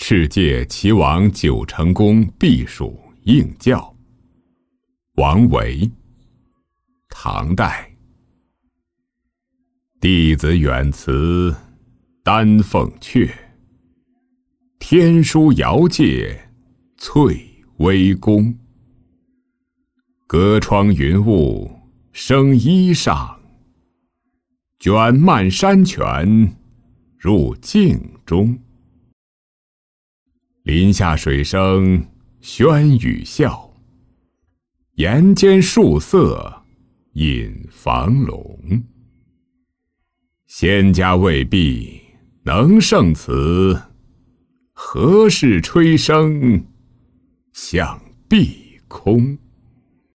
敕借齐王九成宫避暑应教。王维，唐代。弟子远辞丹凤阙，天书遥借翠微宫。隔窗云雾生衣裳，卷漫山泉入镜中。林下水声喧雨笑，檐间树色引房笼。仙家未必能胜此，何事吹笙向碧空。